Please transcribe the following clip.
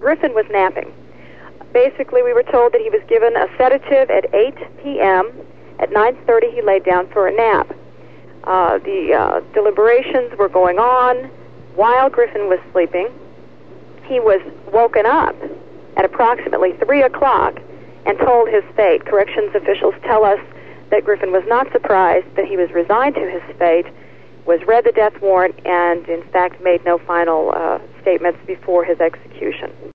Griffin was napping. Basically, we were told that he was given a sedative at 8 p.m. At 9:30, he laid down for a nap. The deliberations were going on while Griffin was sleeping. He was woken up at approximately 3 o'clock and told his fate. Corrections officials tell us that Griffin was not surprised, that he was resigned to his fate, was read the death warrant, and in fact made no final statements before his execution.